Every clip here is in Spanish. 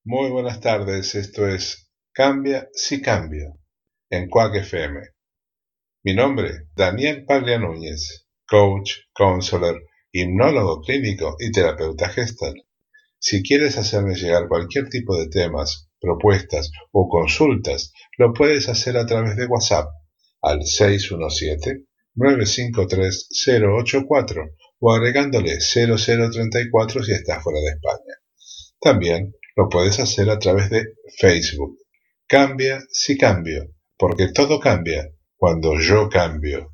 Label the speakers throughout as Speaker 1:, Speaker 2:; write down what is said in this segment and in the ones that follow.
Speaker 1: Muy buenas tardes, esto es Cambia si cambio, en Quack FM. Mi nombre, Daniel Paglia Núñez, coach, counselor, hipnólogo clínico y terapeuta gestal. Si quieres hacerme llegar cualquier tipo de temas, propuestas o consultas, lo puedes hacer a través de WhatsApp al 617-953-084 o agregándole 0034 si estás fuera de España. También lo puedes hacer a través de Facebook. Cambia si cambio, porque todo cambia cuando yo cambio.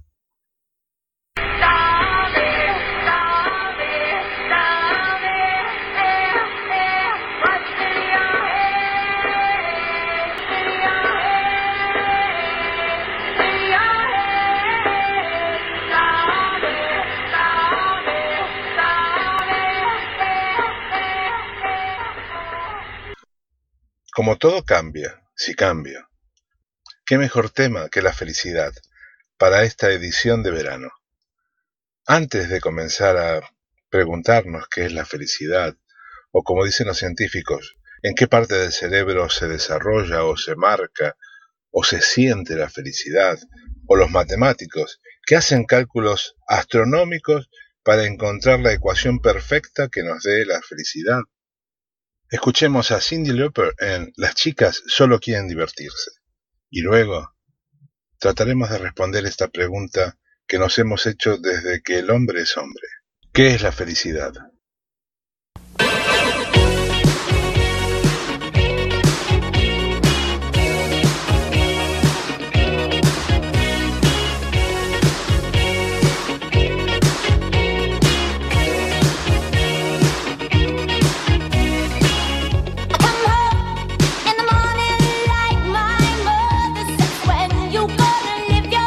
Speaker 1: Como todo cambia, si cambio. ¿Qué mejor tema que la felicidad para esta edición de verano? Antes de comenzar a preguntarnos qué es la felicidad, o como dicen los científicos, en qué parte del cerebro se desarrolla o se marca o se siente la felicidad, o los matemáticos que hacen cálculos astronómicos para encontrar la ecuación perfecta que nos dé la felicidad, escuchemos a Cyndi Lauper en Las chicas solo quieren divertirse. Y luego trataremos de responder esta pregunta que nos hemos hecho desde que el hombre es hombre. ¿Qué es la felicidad?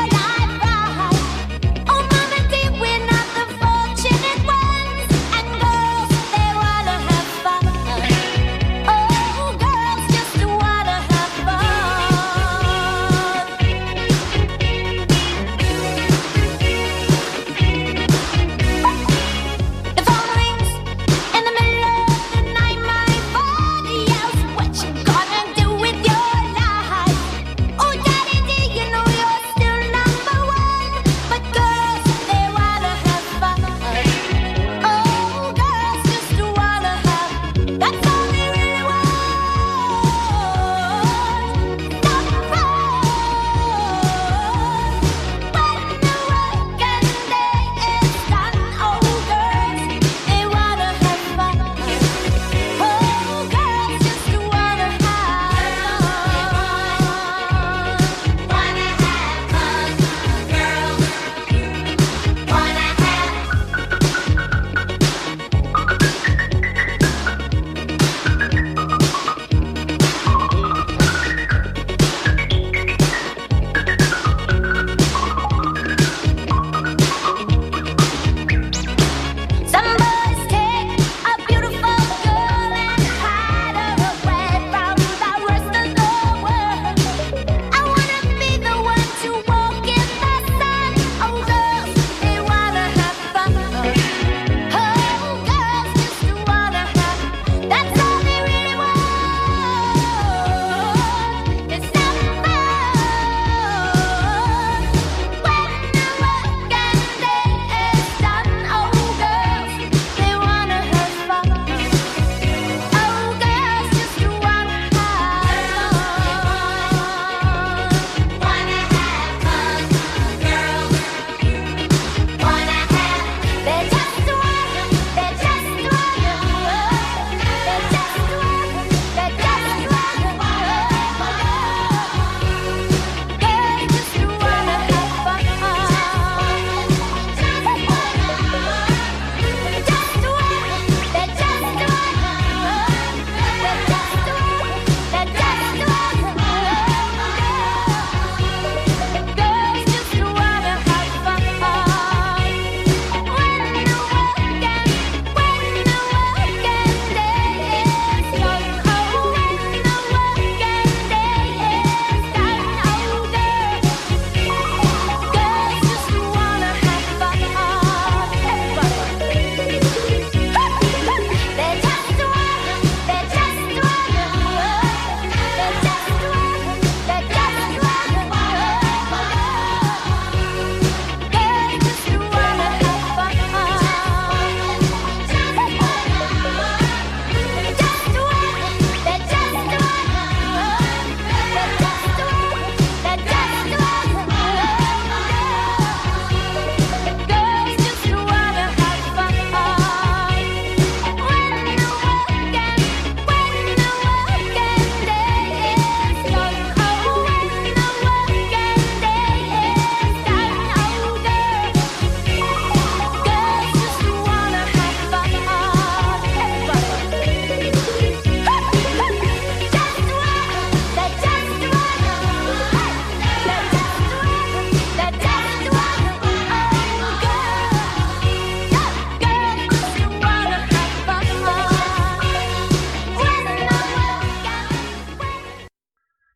Speaker 2: And go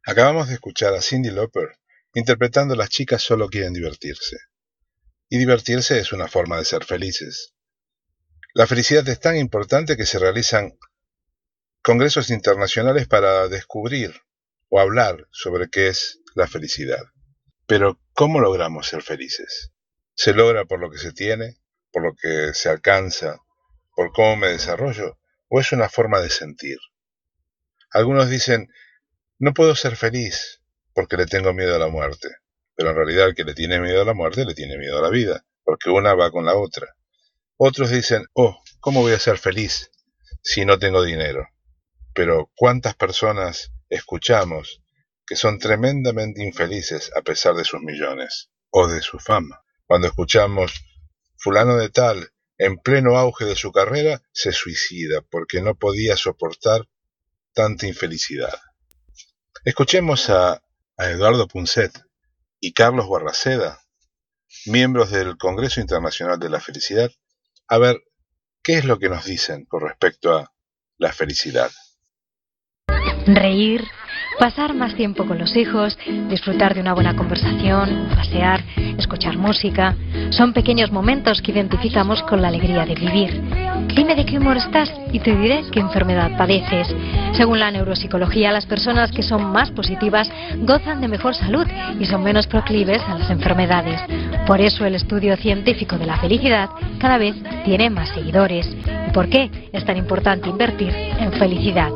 Speaker 1: Acabamos de escuchar a Cyndi Lauper interpretando Las chicas solo quieren divertirse. Y divertirse es una forma de ser felices. La felicidad es tan importante que se realizan congresos internacionales para descubrir o hablar sobre qué es la felicidad. Pero, ¿cómo logramos ser felices? ¿Se logra por lo que se tiene, por lo que se alcanza, por cómo me desarrollo, o es una forma de sentir? Algunos dicen, no puedo ser feliz porque le tengo miedo a la muerte, pero en realidad el que le tiene miedo a la muerte le tiene miedo a la vida, porque una va con la otra. Otros dicen, oh, ¿cómo voy a ser feliz si no tengo dinero? Pero ¿cuántas personas escuchamos que son tremendamente infelices a pesar de sus millones o de su fama? Cuando escuchamos fulano de tal, en pleno auge de su carrera, se suicida porque no podía soportar tanta infelicidad. Escuchemos a Eduardo Punset y Carlos Barraceda, miembros del Congreso Internacional de la Felicidad, a ver qué es lo que nos dicen con respecto a la felicidad.
Speaker 2: Reír, pasar más tiempo con los hijos, disfrutar de una buena conversación, pasear, escuchar música, son pequeños momentos que identificamos con la alegría de vivir. Dime de qué humor estás y te diré qué enfermedad padeces. Según la neuropsicología, las personas que son más positivas gozan de mejor salud y son menos proclives a las enfermedades. Por eso el estudio científico de la felicidad cada vez tiene más seguidores. ¿Y por qué es tan importante invertir en felicidad?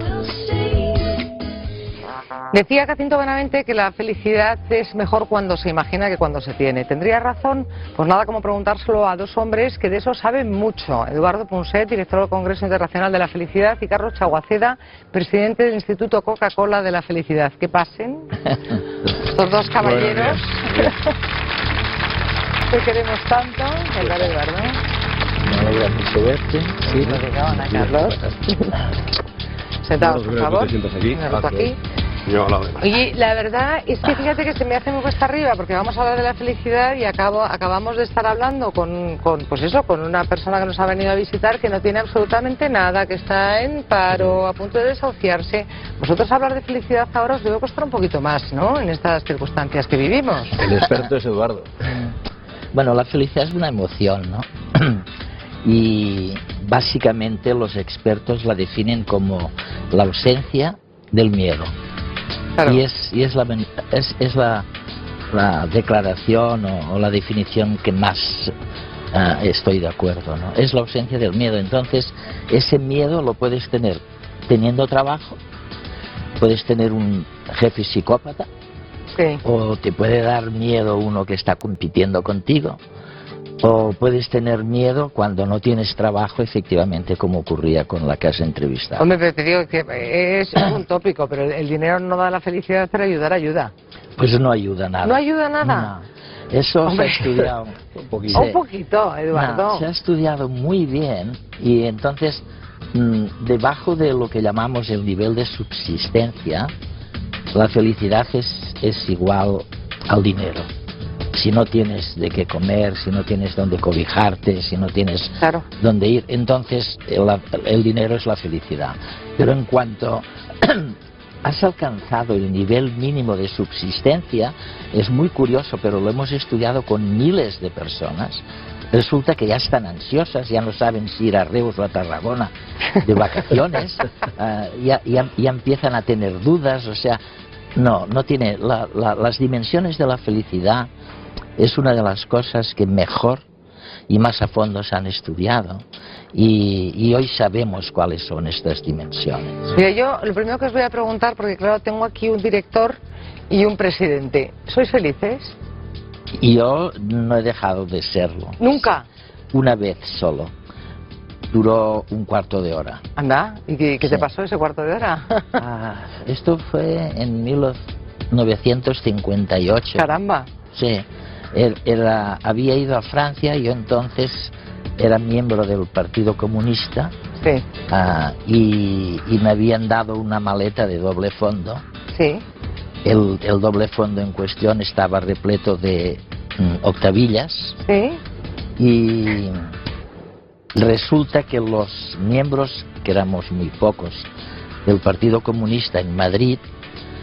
Speaker 3: Decía Jacinto Benavente que la felicidad es mejor cuando se imagina que cuando se tiene. ¿Tendría razón? Pues nada como preguntárselo a dos hombres que de eso saben mucho. Eduardo Punset, director del Congreso Internacional de la Felicidad, y Carlos Chaguaceda, presidente del Instituto Coca-Cola de la Felicidad. Que pasen estos dos caballeros. Te queremos tanto, ¿verdad, Eduardo?
Speaker 4: Me alegra mucho verte. Sí,
Speaker 3: Hola, Carlos. Sentados, por favor. Aquí. Oye, la verdad es que fíjate que se me hace muy cuesta arriba porque vamos a hablar de la felicidad y acabamos de estar hablando con una persona que nos ha venido a visitar que no tiene absolutamente nada, que está en paro, a punto de desahuciarse. Vosotros hablar de felicidad ahora os debe costar un poquito más, ¿no? En estas circunstancias que vivimos.
Speaker 4: El experto es Eduardo.
Speaker 5: Bueno, la felicidad es una emoción, ¿no? Y básicamente los expertos la definen como la ausencia del miedo. Claro. Y es la declaración o la definición que más estoy de acuerdo, ¿no? Es la ausencia del miedo. Entonces, ese miedo lo puedes tener teniendo trabajo, puedes tener un jefe psicópata, sí, o te puede dar miedo uno que está compitiendo contigo, o puedes tener miedo cuando no tienes trabajo, efectivamente, como ocurría con la que has entrevistado.
Speaker 3: Hombre, pero te digo que es un tópico, pero el dinero no da la felicidad, pero ayudar ayuda.
Speaker 5: Pues no ayuda nada.
Speaker 3: ¿No ayuda nada?
Speaker 5: No. Eso se ha estudiado
Speaker 3: un poquito. Un poquito, Eduardo.
Speaker 5: No, se ha estudiado muy bien y entonces, debajo de lo que llamamos el nivel de subsistencia, la felicidad es igual al dinero. Si no tienes de qué comer, si no tienes dónde cobijarte, si no tienes dónde ir, entonces el dinero es la felicidad. Pero en cuanto has alcanzado el nivel mínimo de subsistencia, es muy curioso, pero lo hemos estudiado con miles de personas, resulta que ya están ansiosas, ya no saben si ir a Reus o a Tarragona de vacaciones, ya empiezan a tener dudas, o sea, no tiene las dimensiones de la felicidad. Es una de las cosas que mejor y más a fondo se han estudiado y hoy sabemos cuáles son estas dimensiones.
Speaker 3: Mira, yo lo primero que os voy a preguntar, porque claro, tengo aquí un director y un presidente. ¿Sois felices?
Speaker 5: Yo no he dejado de serlo.
Speaker 3: ¿Nunca?
Speaker 5: Una vez solo. Duró un cuarto de hora.
Speaker 3: Anda, ¿y qué te pasó ese cuarto de hora?
Speaker 5: Esto fue en 1958.
Speaker 3: Caramba.
Speaker 5: Sí. Había ido a Francia, yo entonces era miembro del Partido Comunista, sí, y me habían dado una maleta de doble fondo.
Speaker 3: Sí.
Speaker 5: El doble fondo en cuestión estaba repleto de octavillas.
Speaker 3: Sí.
Speaker 5: Y resulta que los miembros, que éramos muy pocos, del Partido Comunista en Madrid,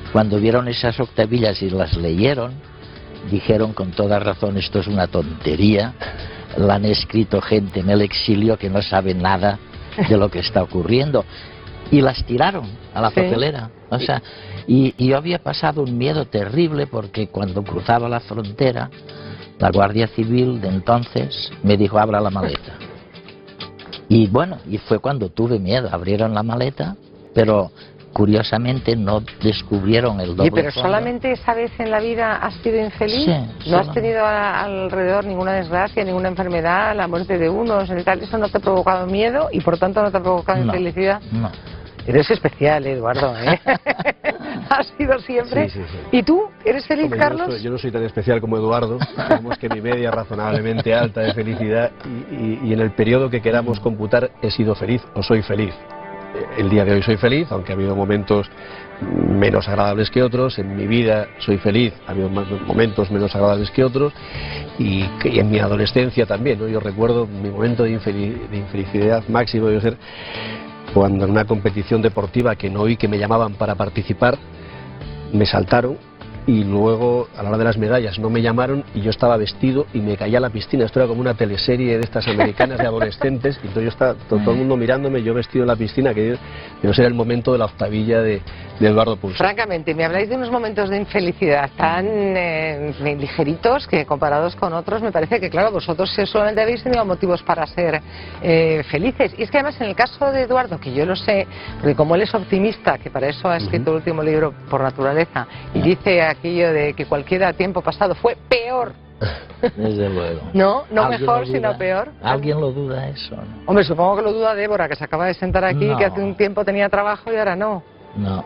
Speaker 5: cuando vieron esas octavillas y las leyeron, dijeron con toda razón, esto es una tontería, la han escrito gente en el exilio que no sabe nada de lo que está ocurriendo. Y las tiraron a la papelera. O sea, y yo había pasado un miedo terrible porque cuando cruzaba la frontera, la Guardia Civil de entonces me dijo, abra la maleta. Y bueno, y fue cuando tuve miedo, abrieron la maleta, pero curiosamente no descubrieron el doble
Speaker 3: pero
Speaker 5: fondo.
Speaker 3: ¿solamente esa vez en la vida has sido infeliz?
Speaker 5: Sí,
Speaker 3: ¿No has tenido alrededor ninguna desgracia, ninguna enfermedad, la muerte de unos, y tal? ¿Eso no te ha provocado miedo y por tanto no te ha provocado infelicidad?
Speaker 5: No.
Speaker 3: Eres especial, Eduardo, ¿eh? Has sido siempre.
Speaker 6: Sí.
Speaker 3: ¿Y tú? ¿Eres feliz,
Speaker 6: Hombre,
Speaker 3: Carlos?
Speaker 6: Yo no soy tan especial como Eduardo. Digamos que mi media es razonablemente alta de felicidad y en el periodo que queramos computar he sido feliz o soy feliz. El día de hoy soy feliz, aunque ha habido momentos menos agradables que otros. En mi vida soy feliz, ha habido momentos menos agradables que otros, y en mi adolescencia también, ¿no? Yo recuerdo mi momento de infelicidad máximo de ser cuando en una competición deportiva que no oí que me llamaban para participar, me saltaron y luego a la hora de las medallas no me llamaron y yo estaba vestido y me caía a la piscina. Esto era como una teleserie de estas americanas de adolescentes, y entonces yo estaba todo el mundo mirándome, yo vestido en la piscina, que no era el momento de la octavilla de Eduardo Pulsar.
Speaker 3: Francamente, me habláis de unos momentos de infelicidad tan ligeritos que comparados con otros me parece que, claro, vosotros solamente habéis tenido motivos para ser felices. Y es que además en el caso de Eduardo, que yo lo sé, porque como él es optimista, que para eso ha escrito el último libro por naturaleza, y dice aquello de que cualquier tiempo pasado fue peor.
Speaker 5: Desde luego.
Speaker 3: No mejor, sino peor.
Speaker 5: ¿Alguien lo duda eso? ¿No?
Speaker 3: Hombre, supongo que lo duda Débora, que se acaba de sentar aquí, que hace un tiempo tenía trabajo y ahora no.
Speaker 5: No,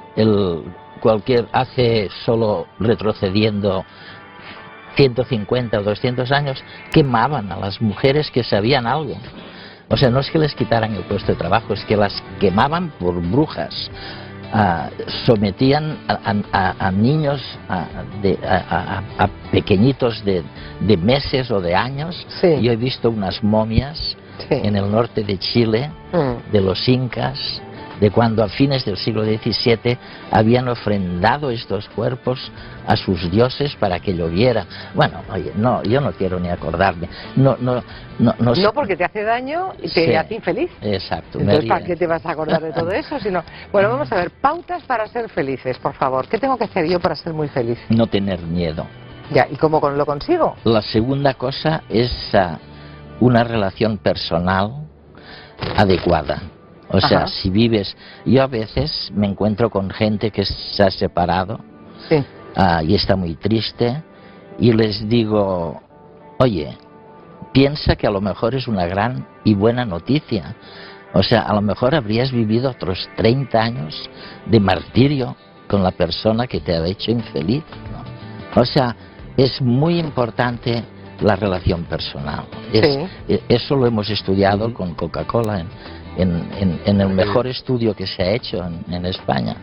Speaker 5: hace solo retrocediendo 150 o 200 años, quemaban a las mujeres que sabían algo. O sea, no es que les quitaran el puesto de trabajo, es que las quemaban por brujas. Sometían a niños, a pequeñitos de meses o de años.
Speaker 3: Sí.
Speaker 5: Yo he visto unas momias en el norte de Chile, de los incas, de cuando a fines del siglo XVII habían ofrendado estos cuerpos a sus dioses para que lloviera. Bueno, oye, no, yo no quiero ni acordarme. No,
Speaker 3: porque te hace daño y te hace infeliz.
Speaker 5: Exacto.
Speaker 3: Entonces, ¿para qué te vas a acordar de todo eso? Bueno, vamos a ver, pautas para ser felices, por favor. ¿Qué tengo que hacer yo para ser muy feliz?
Speaker 5: No tener miedo.
Speaker 3: Ya, ¿y cómo lo consigo?
Speaker 5: La segunda cosa es una relación personal adecuada. O sea, si vives... Yo a veces me encuentro con gente que se ha separado y está muy triste, y les digo, oye, piensa que a lo mejor es una gran y buena noticia. O sea, a lo mejor habrías vivido otros 30 años de martirio con la persona que te ha hecho infeliz, ¿no? O sea, es muy importante la relación personal. Eso lo hemos estudiado con Coca-Cola en el mejor estudio que se ha hecho en España,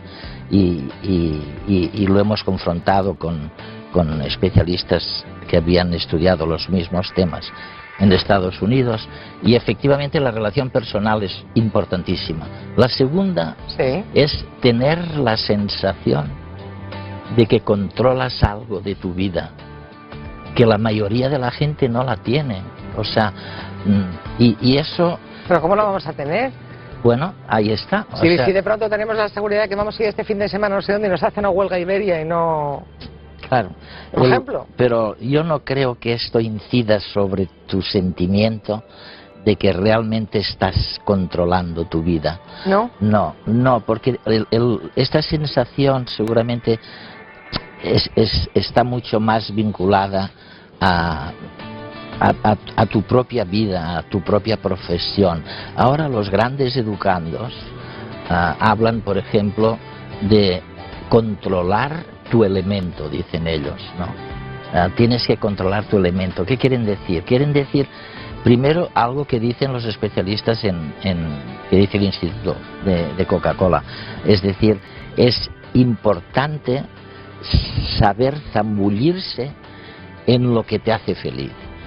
Speaker 5: y lo hemos confrontado con especialistas que habían estudiado los mismos temas en Estados Unidos, y efectivamente la relación personal es importantísima. La segunda es tener la sensación de que controlas algo de tu vida, que la mayoría de la gente no la tiene. O sea, y eso...
Speaker 3: ¿Pero cómo lo vamos a tener?
Speaker 5: Bueno, ahí está.
Speaker 3: Si de pronto tenemos la seguridad de que vamos a ir este fin de semana no sé dónde y nos hace una huelga Iberia y no...
Speaker 5: Claro.
Speaker 3: Por ejemplo.
Speaker 5: Pero yo no creo que esto incida sobre tu sentimiento de que realmente estás controlando tu vida.
Speaker 3: ¿No?
Speaker 5: No, porque esta sensación seguramente está mucho más vinculada a tu propia vida, a tu propia profesión. Ahora los grandes educandos hablan, por ejemplo, de controlar tu elemento, dicen ellos, ¿no? Tienes que controlar tu elemento. ¿Qué quieren decir? Quieren decir, primero, algo que dicen los especialistas que dice el Instituto de Coca-Cola. Es decir, es importante saber zambullirse en lo que te hace feliz.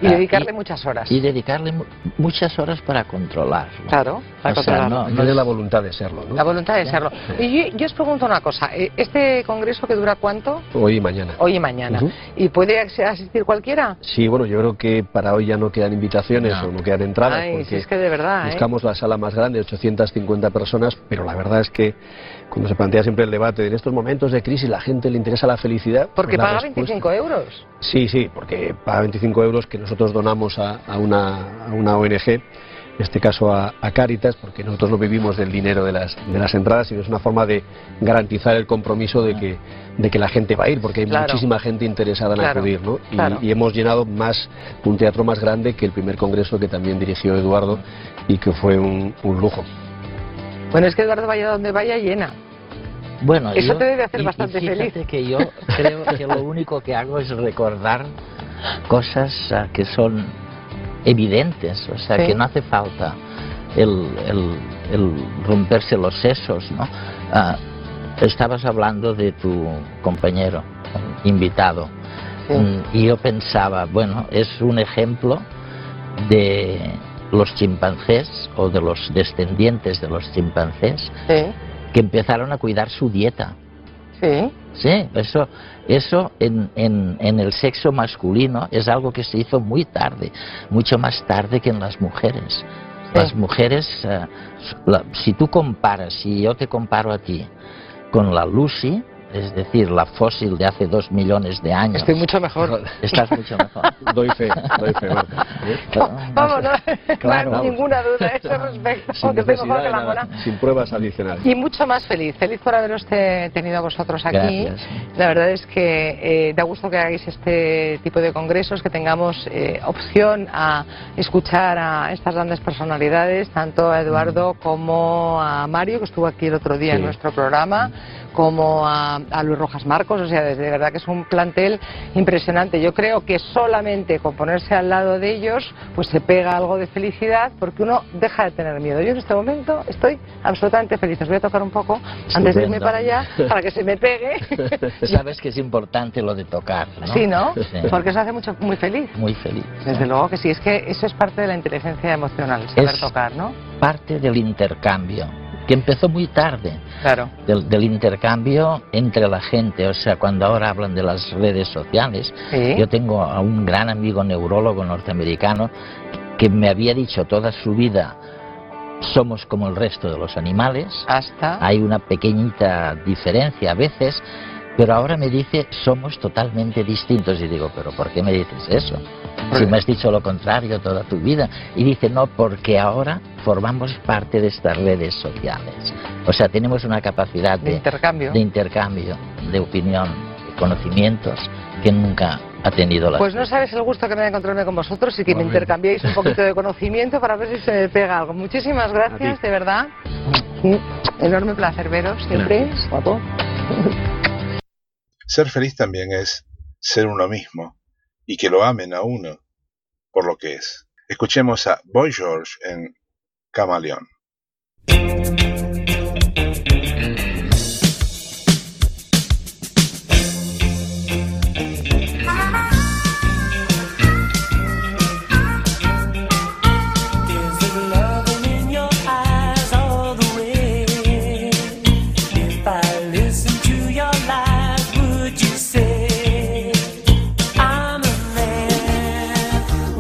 Speaker 3: Y dedicarle muchas horas.
Speaker 5: Y dedicarle muchas horas para controlarlo.
Speaker 3: Claro, para controlarlo.
Speaker 6: No tiene la voluntad de serlo, ¿no?
Speaker 3: La voluntad de serlo. Y yo os pregunto una cosa, ¿este congreso que dura cuánto?
Speaker 6: Hoy y mañana.
Speaker 3: Hoy y mañana. ¿Y puede asistir cualquiera?
Speaker 6: Sí, bueno, yo creo que para hoy ya no quedan invitaciones o no quedan entradas.
Speaker 3: Ay,
Speaker 6: porque
Speaker 3: si es que de verdad,
Speaker 6: buscamos la sala más grande, 850 personas, pero la verdad es que cuando se plantea siempre el debate de en estos momentos de crisis la gente le interesa la felicidad.
Speaker 3: Porque paga 25 euros.
Speaker 6: Sí, porque paga 25 euros que nosotros donamos a una ONG, en este caso a Cáritas, porque nosotros no vivimos del dinero de las entradas, sino es una forma de garantizar el compromiso de que la gente va a ir, porque hay muchísima gente interesada en acudir, ¿no? Y hemos llenado un teatro más grande que el primer congreso que también dirigió Eduardo y que fue un lujo.
Speaker 3: Bueno, es que Eduardo vaya donde vaya llena.
Speaker 5: Bueno,
Speaker 3: eso te debe hacer bastante feliz.
Speaker 5: Que yo creo que lo único que hago es recordar cosas que son evidentes, o sea, que no hace falta el romperse los sesos, ¿no? Estabas hablando de tu compañero invitado, y yo pensaba, bueno, es un ejemplo de los chimpancés o de los descendientes de los chimpancés que empezaron a cuidar su dieta. Sí, eso en el sexo masculino es algo que se hizo muy tarde, mucho más tarde que en las mujeres. Las mujeres, si tú comparas, si yo te comparo a ti con la Lucy, es decir, la fósil de hace 2 millones de años.
Speaker 3: Estoy mucho mejor.
Speaker 5: Estás mucho mejor.
Speaker 6: Doy fe.
Speaker 3: Vamos, no hay ninguna duda a ese respecto.
Speaker 6: Sin necesidad de nada, sin pruebas adicionales.
Speaker 3: Y mucho más feliz por haberos tenido a vosotros aquí.
Speaker 5: Gracias.
Speaker 3: La verdad es que da gusto que hagáis este tipo de congresos, que tengamos opción a escuchar a estas grandes personalidades, tanto a Eduardo como a Mario, que estuvo aquí el otro día en nuestro programa, como a Luis Rojas Marcos. O sea, de verdad que es un plantel impresionante. Yo creo que solamente con ponerse al lado de ellos pues se pega algo de felicidad, porque uno deja de tener miedo. Yo en este momento estoy absolutamente feliz. Os voy a tocar un poco antes de irme para allá, para que se me pegue.
Speaker 5: Sabes que es importante lo de tocar, ¿no?
Speaker 3: Sí, ¿no?
Speaker 5: Sí.
Speaker 3: Porque eso hace muy feliz.
Speaker 5: Muy feliz.
Speaker 3: Desde luego que sí, es que eso es parte de la inteligencia emocional, saber tocar, ¿no?
Speaker 5: Parte del intercambio, que empezó muy tarde.
Speaker 3: Claro.
Speaker 5: Del intercambio entre la gente. O sea, cuando ahora hablan de las redes sociales, yo tengo a un gran amigo neurólogo norteamericano que me había dicho toda su vida: somos como el resto de los animales, hay una pequeñita diferencia a veces, pero ahora me dice somos totalmente distintos. Y digo, ¿pero por qué me dices eso? Si me has dicho lo contrario toda tu vida. Y dice, no, porque ahora formamos parte de estas redes sociales. O sea, tenemos una capacidad de intercambio, de opinión, de conocimientos que nunca ha tenido la...
Speaker 3: Pues no sabes el gusto que me da encontrarme con vosotros y que me intercambiéis un poquito de conocimiento para ver si se me pega algo. Muchísimas gracias, de verdad. Enorme placer veros siempre. Guapo.
Speaker 1: Ser feliz también es ser uno mismo y que lo amen a uno por lo que es. Escuchemos a Boy George en Camaleón.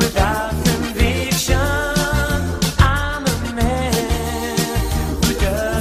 Speaker 7: Without conviction, I'm a man who does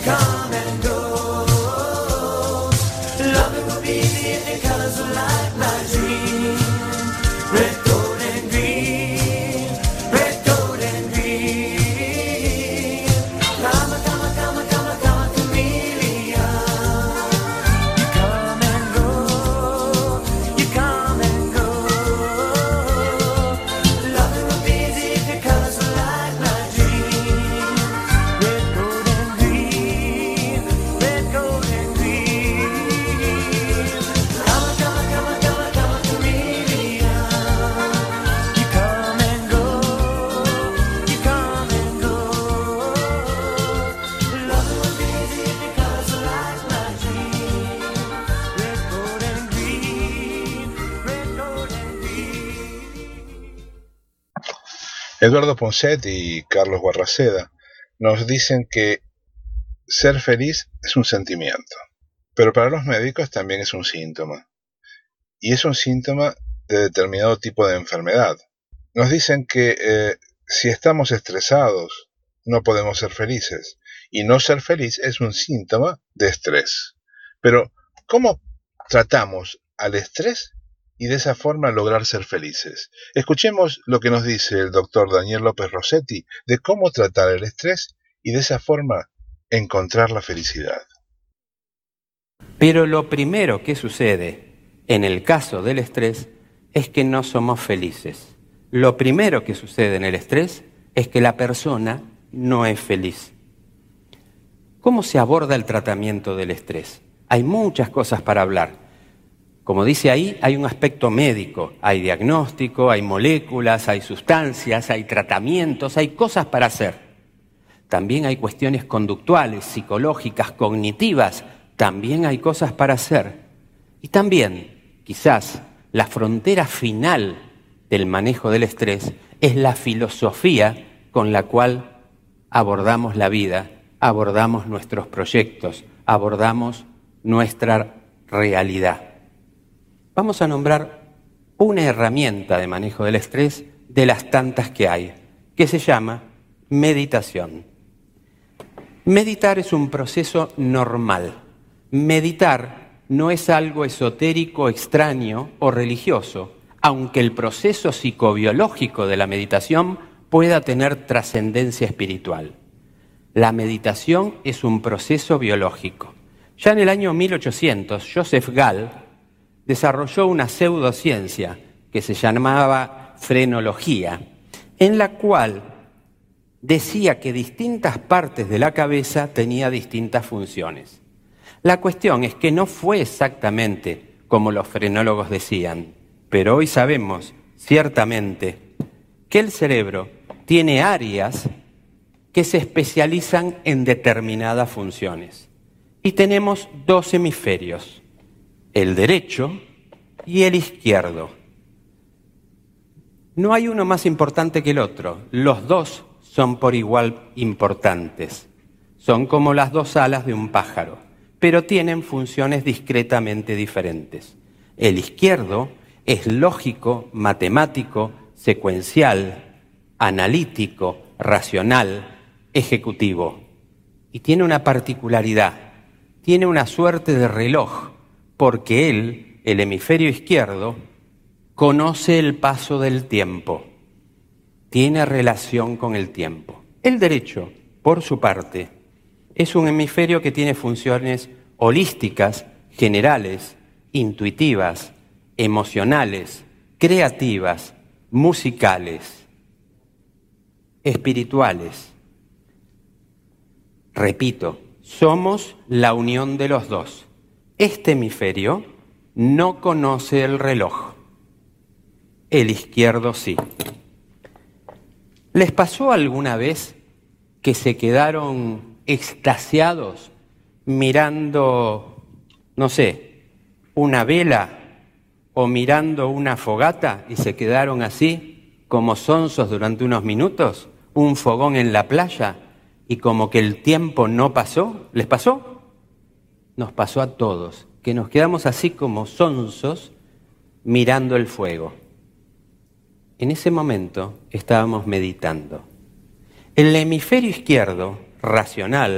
Speaker 7: come and go. Loving will be the colors of light, my dream. Red, gold, and green. Red, gold, and green. Come, come, come, come, come, chameleon. You come and go. You come and go. Loving will be the colors of light, my dream. Red, gold, and green. Red, gold, and green. Come, come, come, come, come, chameleon. You come and go. You come and go. Loving will be the colors of light, my dream. Red, gold, and green. Red, gold, and green.
Speaker 1: Eduardo Ponset y Carlos Barraceda nos dicen que ser feliz es un sentimiento, pero para los médicos también es un síntoma, y es un síntoma de determinado tipo de enfermedad. Nos dicen que si estamos estresados no podemos ser felices, y no ser feliz es un síntoma de estrés. Pero, ¿cómo tratamos al estrés y de esa forma lograr ser felices? Escuchemos lo que nos dice el doctor Daniel López Rossetti de cómo tratar el estrés y de esa forma encontrar la felicidad.
Speaker 8: Pero lo primero que sucede en el caso del estrés es que no somos felices. Lo primero que sucede en el estrés es que la persona no es feliz. ¿Cómo se aborda el tratamiento del estrés? Hay muchas cosas para hablar. Como dice ahí, hay un aspecto médico, hay diagnóstico, hay moléculas, hay sustancias, hay tratamientos, hay cosas para hacer. También hay cuestiones conductuales, psicológicas, cognitivas, también hay cosas para hacer. Y también, quizás, la frontera final del manejo del estrés es la filosofía con la cual abordamos la vida, abordamos nuestros proyectos, abordamos nuestra realidad. Vamos a nombrar una herramienta de manejo del estrés de las tantas que hay, que se llama meditación. Meditar es un proceso normal. Meditar no es algo esotérico, extraño o religioso, aunque el proceso psicobiológico de la meditación pueda tener trascendencia espiritual. La meditación es un proceso biológico. Ya en el año 1800, Joseph Gall desarrolló una pseudociencia que se llamaba frenología, en la cual decía que distintas partes de la cabeza tenían distintas funciones. La cuestión es que no fue exactamente como los frenólogos decían, pero hoy sabemos ciertamente que el cerebro tiene áreas que se especializan en determinadas funciones. Y tenemos dos hemisferios, el derecho y el izquierdo. No hay uno más importante que el otro, los dos son por igual importantes. Son como las dos alas de un pájaro, pero tienen funciones discretamente diferentes. El izquierdo es lógico, matemático, secuencial, analítico, racional, ejecutivo. Y tiene una particularidad, tiene una suerte de reloj, porque él, el hemisferio izquierdo, conoce el paso del tiempo, tiene relación con el tiempo. El derecho, por su parte, es un hemisferio que tiene funciones holísticas, generales, intuitivas, emocionales, creativas, musicales, espirituales. Repito, somos la unión de los dos. Este hemisferio no conoce el reloj, el izquierdo sí. ¿Les pasó alguna vez que se quedaron extasiados mirando, no sé, una vela o mirando una fogata y se quedaron así como sonsos durante unos minutos? ¿Un fogón en la playa y como que el tiempo no pasó? ¿Les pasó? Nos pasó a todos, que nos quedamos así como sonsos mirando el fuego. En ese momento estábamos meditando. El hemisferio izquierdo, racional,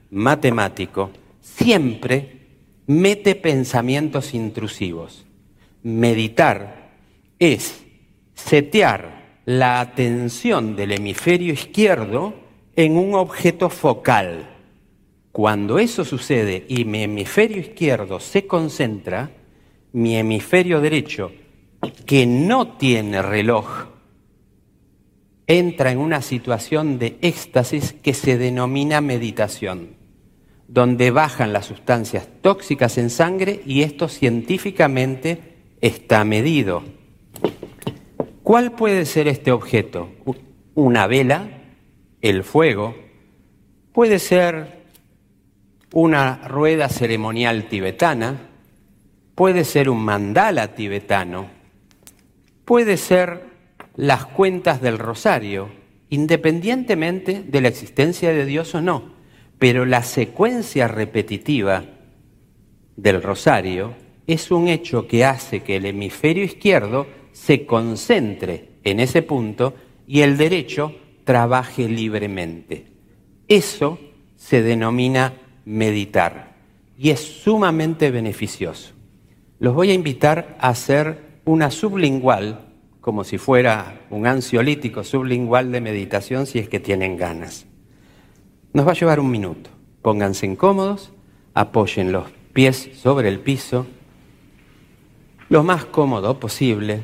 Speaker 8: matemático, siempre mete pensamientos intrusivos. Meditar es setear la atención del hemisferio izquierdo en un objeto focal. Cuando eso sucede y mi hemisferio izquierdo se concentra, mi hemisferio derecho, que no tiene reloj, entra en una situación de éxtasis que se denomina meditación, donde bajan las sustancias tóxicas en sangre y esto científicamente está medido. ¿Cuál puede ser este objeto? Una vela, el fuego, puede ser una rueda ceremonial tibetana, puede ser un mandala tibetano, puede ser las cuentas del rosario, independientemente de la existencia de Dios o no, pero la secuencia repetitiva del rosario es un hecho que hace que el hemisferio izquierdo se concentre en ese punto y el derecho trabaje libremente. Eso se denomina meditar y es sumamente beneficioso. Los voy a invitar a hacer una sublingual, como si fuera un ansiolítico sublingual de meditación, si es que tienen ganas. Nos va a llevar 1 minuto. Pónganse incómodos, apoyen los pies sobre el piso, lo más cómodo posible.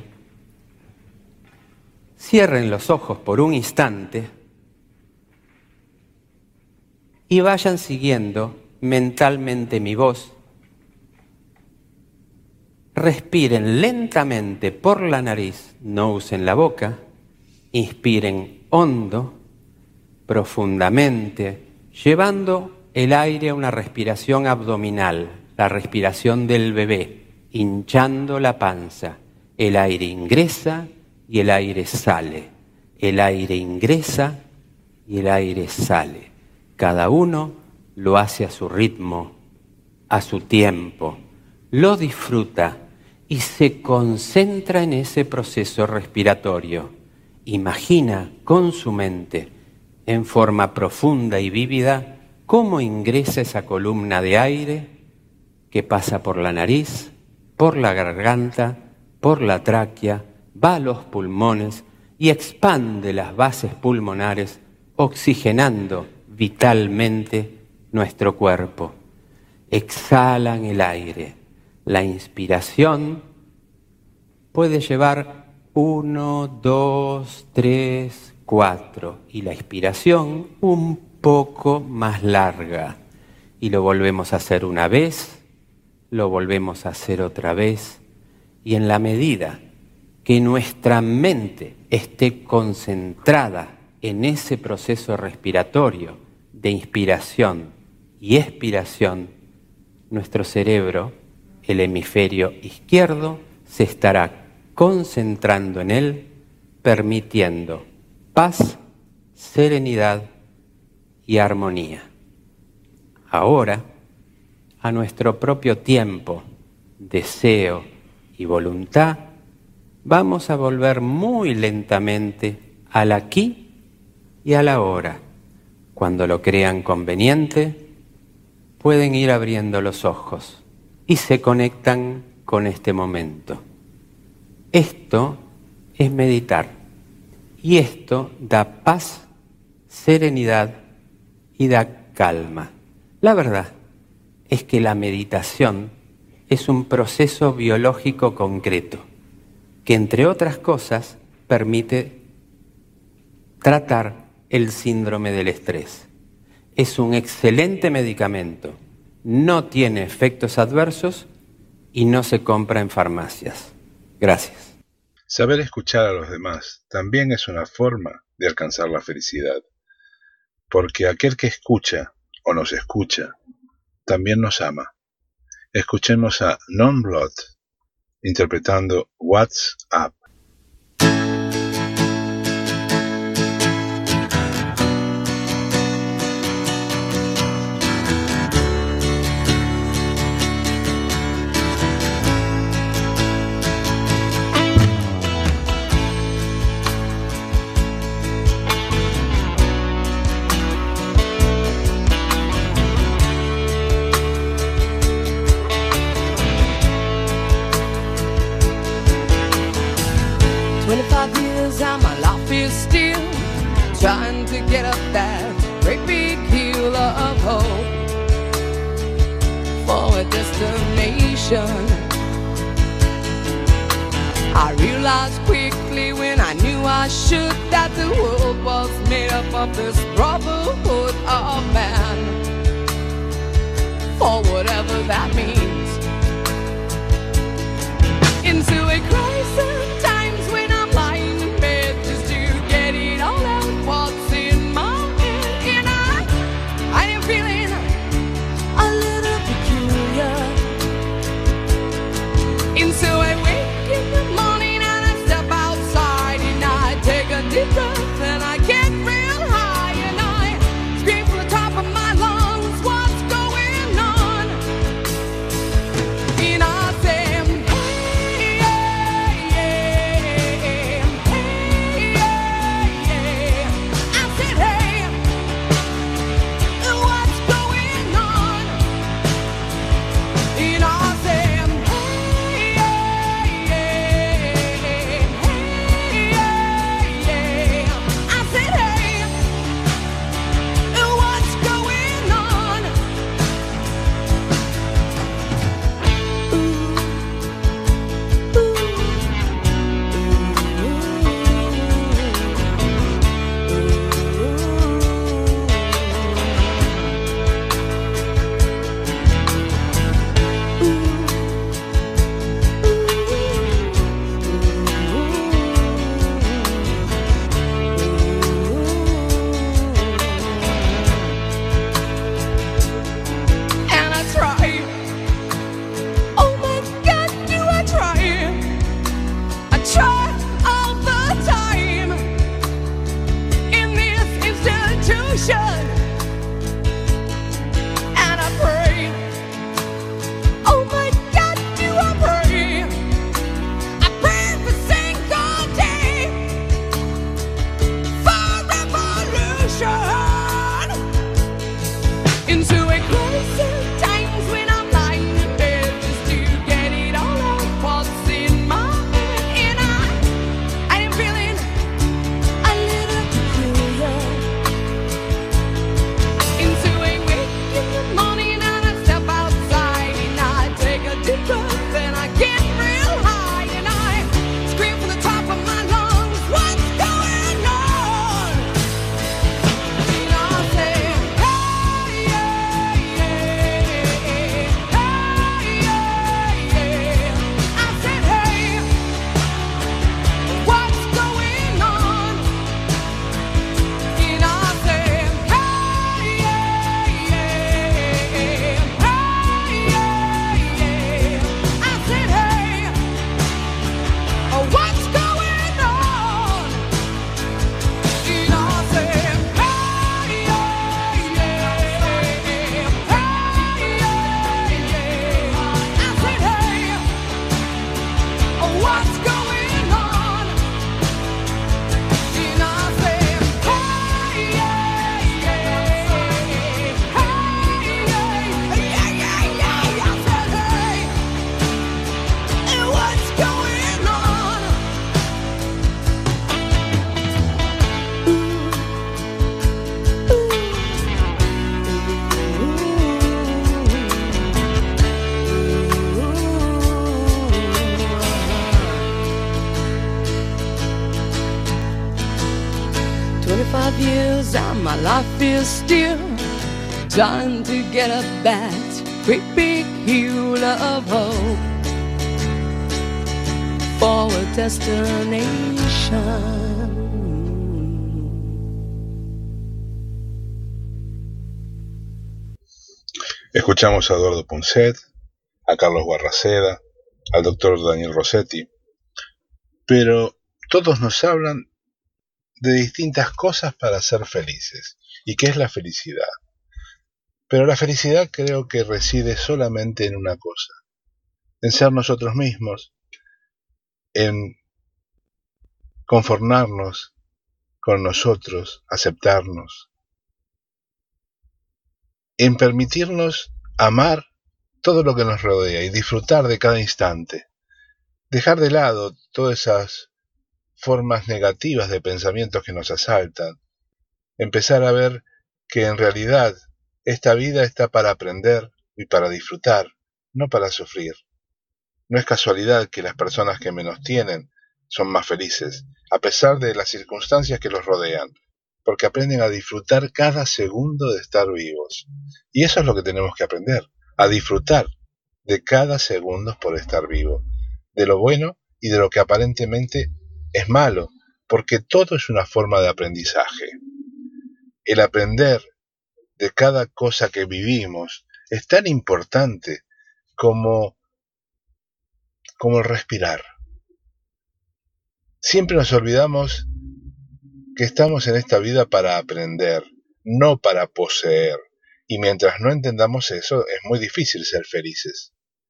Speaker 8: Cierren los ojos por un instante y vayan siguiendo mentalmente mi voz. Respiren lentamente por la nariz, no usen la boca. Inspiren hondo, profundamente, llevando el aire a una respiración abdominal, la respiración del bebé, hinchando la panza. El aire ingresa y el aire sale. El aire ingresa y el aire sale. Cada uno lo hace a su ritmo, a su tiempo. Lo disfruta y se concentra en ese proceso respiratorio. Imagina con su mente, en forma profunda y vívida, cómo ingresa esa columna de aire que pasa por la nariz, por la garganta, por la tráquea, va a los pulmones y expande las bases pulmonares, oxigenando vitalmente nuestro cuerpo. Exhalan el aire. La inspiración puede llevar 1, 2, 3, 4 y la expiración un poco más larga. Y lo volvemos a hacer una vez, lo volvemos a hacer otra vez y en la medida que nuestra mente esté concentrada en ese proceso respiratorio de inspiración y expiración, nuestro cerebro, el hemisferio izquierdo, se estará concentrando en él, permitiendo paz, serenidad y armonía. Ahora, a nuestro propio tiempo, deseo y voluntad, vamos a volver muy lentamente al aquí y a la ahora. Cuando lo crean conveniente, pueden ir abriendo los ojos y se conectan con este momento. Esto es meditar y esto da paz, serenidad y da calma. La verdad es que la meditación es un proceso biológico concreto que, entre otras cosas, permite tratar el síndrome del estrés. Es un excelente medicamento, no tiene efectos adversos y no se compra en farmacias. Gracias.
Speaker 1: Saber escuchar a los demás también es una forma de alcanzar la felicidad, porque aquel que escucha o nos escucha también nos ama. Escuchemos a Non-Blood interpretando What's Up.
Speaker 9: fear still, trying to get up that great big hill of hope for a destination. I realized quickly when I knew I should that the world was made up of this brotherhood of man, for whatever that means. Into a crisis, times when I'm lying in bed just to get it all out what's in my head, and I am feeling a little peculiar. And so I wake in the morning and I step outside and I take a deep breath and I get real high and I scream from the top of my lungs, what's going on? And I say, hey, hey, hey, hey. I said, hey, what's going on? And I say, and I pray, oh my God, do I pray? I pray every single day for revolution. Into a crisis, times when I'm lying in bed just to get it all out what's in my head, and I am feeling a little peculiar. Into a wake in the morning and I step outside and I take a deep breath and I get real high and I scream from the top of my lungs, what's going on? And I say, hey, hey, hey, hey, hey. I said, hey, what's going on? And I say, what's going on? And I said, what's going on? And I said, what's going on? "25 years and my life is still trying to get up that great big hill of hope for a destination."
Speaker 1: Escuchamos a Eduardo Punset, a Carlos Guarraceda, al doctor Daniel Rossetti, pero todos nos hablan de distintas cosas para ser felices. ¿Y qué es la felicidad? Pero la felicidad creo que reside solamente en una cosa, en ser nosotros mismos, en conformarnos con nosotros, aceptarnos, en permitirnos amar todo lo que nos rodea y disfrutar de cada instante, dejar de lado todas esas formas negativas de pensamientos que nos asaltan, empezar a ver que en realidad esta vida está para aprender y para disfrutar, no para sufrir. No es casualidad que las personas que menos tienen son más felices, a pesar de las circunstancias que los rodean, porque aprenden a disfrutar cada segundo de estar vivos. Y eso es lo que tenemos que aprender, a disfrutar de cada segundo por estar vivo, de lo bueno y de lo que aparentemente es malo, porque todo es una forma de aprendizaje. El aprender de cada cosa que vivimos es tan importante como el respirar. Siempre nos olvidamos que estamos en esta vida para aprender, no para poseer, y mientras no entendamos eso, es muy difícil ser felices.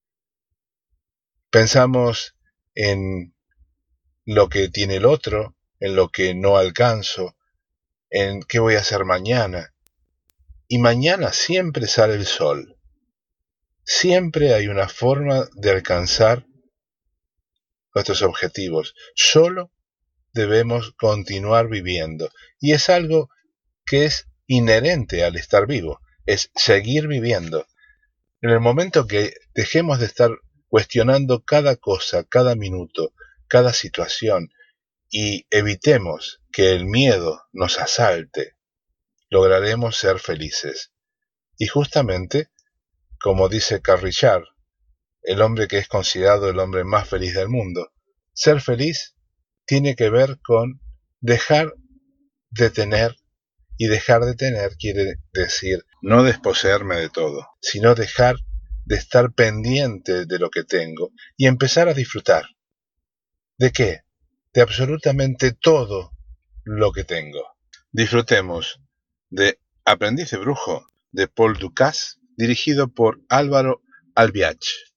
Speaker 1: Pensamos en lo que tiene el otro, en lo que no alcanzo, en qué voy a hacer mañana. Y mañana siempre sale el sol. Siempre hay una forma de alcanzar nuestros objetivos. Solo debemos continuar viviendo. Y es algo que es inherente al estar vivo. Es seguir viviendo. En el momento que dejemos de estar cuestionando cada cosa, cada minuto, cada situación, y evitemos que el miedo nos asalte, lograremos ser felices. Y justamente, como dice Carl Richard, el hombre que es considerado el hombre más feliz del mundo, ser feliz tiene que ver con dejar de tener, y dejar de tener quiere decir no desposeerme de todo, sino dejar de estar pendiente de lo que tengo y empezar a disfrutar. ¿De qué? De absolutamente todo lo que tengo. Disfrutemos de Aprendiz de Brujo, de Paul Dukas, dirigido por Álvaro Albiach.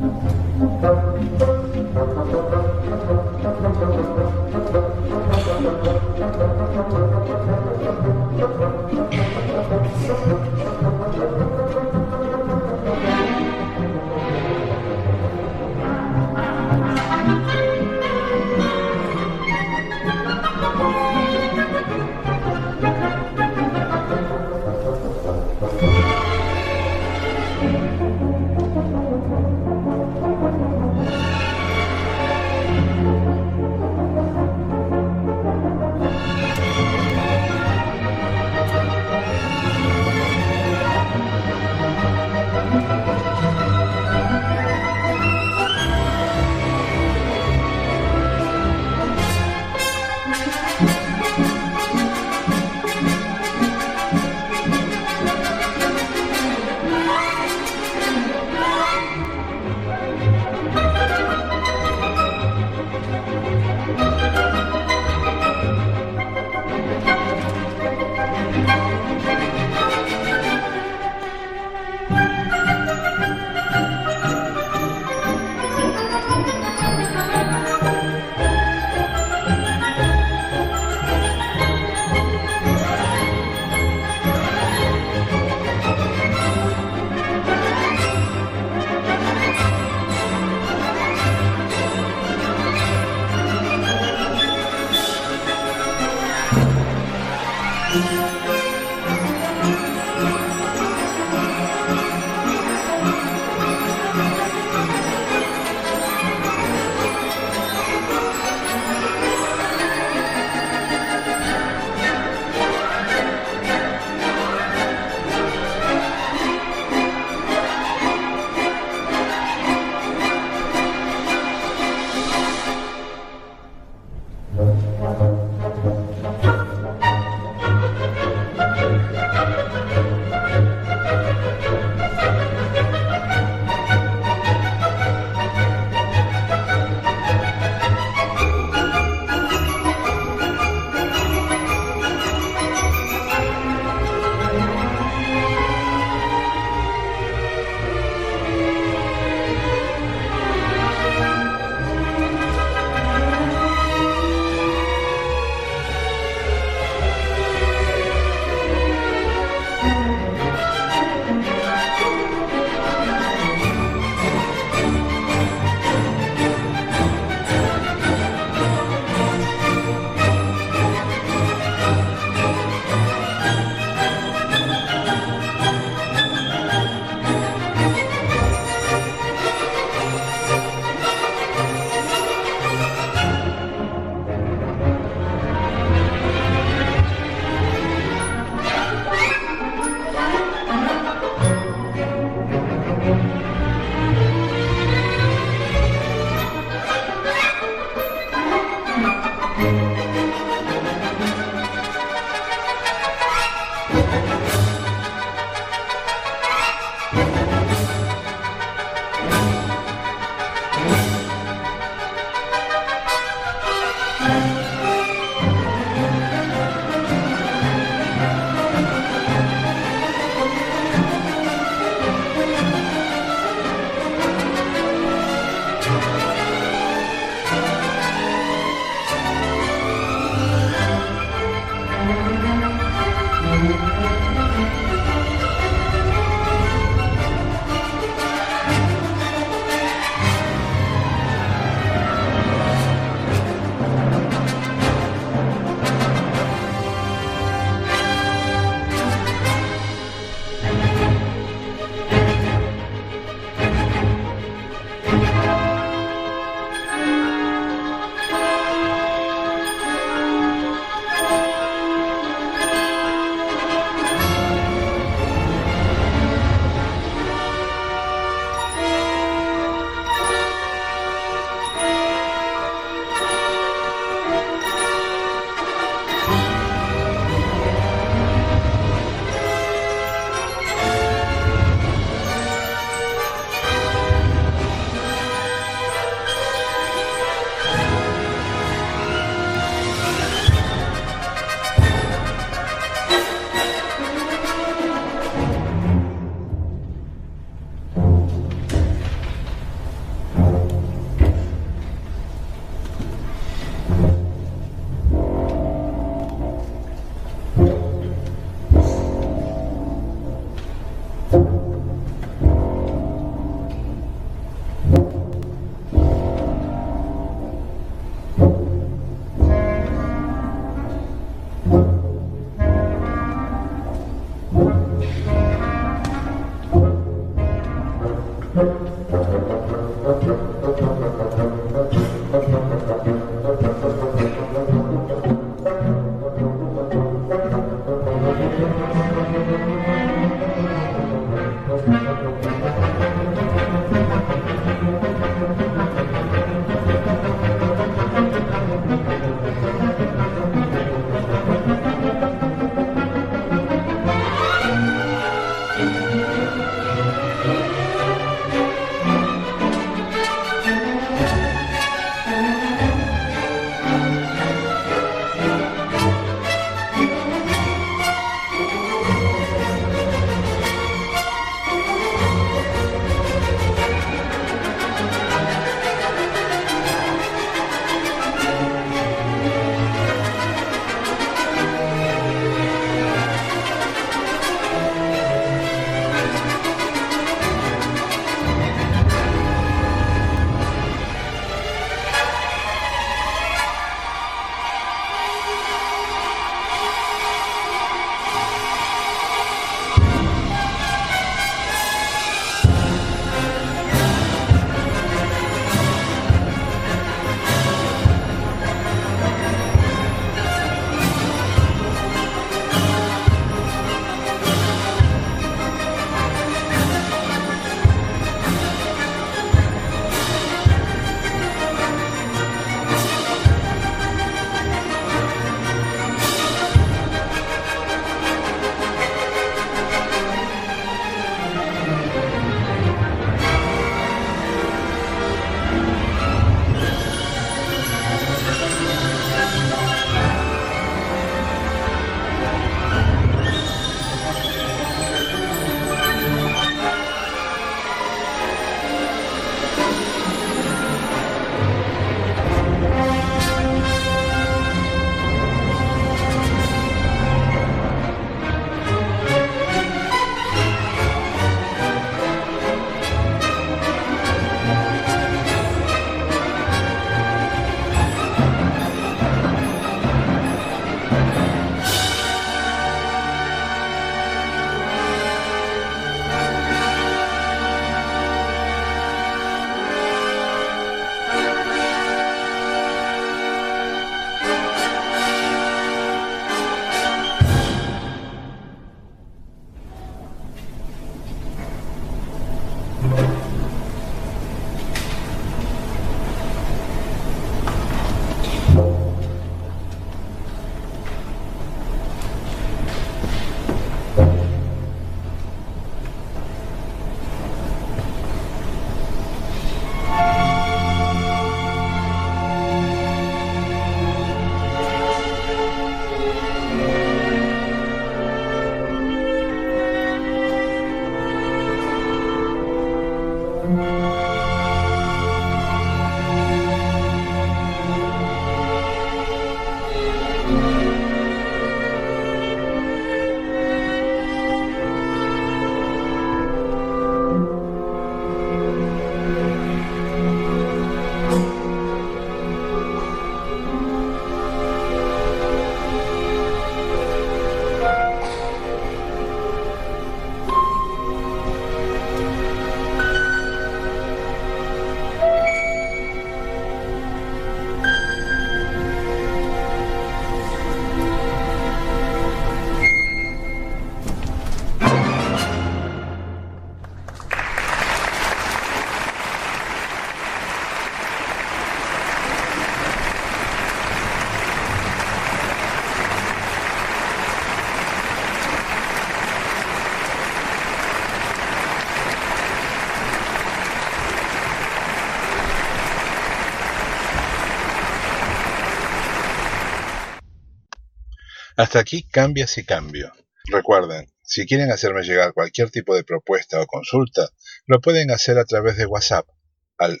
Speaker 1: Hasta aquí Cambia si cambio. Recuerden, si quieren hacerme llegar cualquier tipo de propuesta o consulta, lo pueden hacer a través de WhatsApp al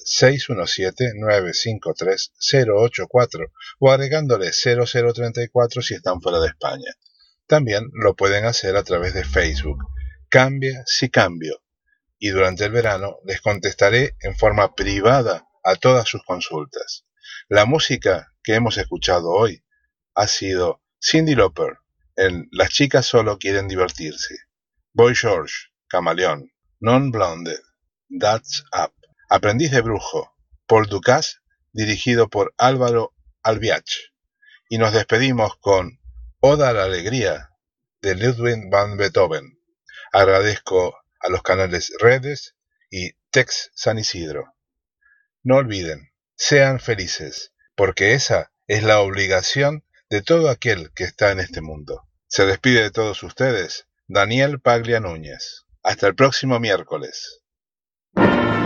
Speaker 1: 617-953-084 o agregándole 0034 si están fuera de España. También lo pueden hacer a través de Facebook. Cambia si cambio. Y durante el verano les contestaré en forma privada a todas sus consultas. La música que hemos escuchado hoy ha sido Cyndi Lauper en Las chicas solo quieren divertirse, Boy George, Camaleón, Non Blonde, That's Up, Aprendiz de brujo, Paul Dukas, dirigido por Álvaro Albiach. Y nos despedimos con Oda a la alegría, de Ludwig van Beethoven. Agradezco a los canales Redes y Tex San Isidro. No olviden, sean felices, porque esa es la obligación de todo aquel que está en este mundo. Se despide de todos ustedes, Daniel Paglia Núñez. Hasta el próximo miércoles.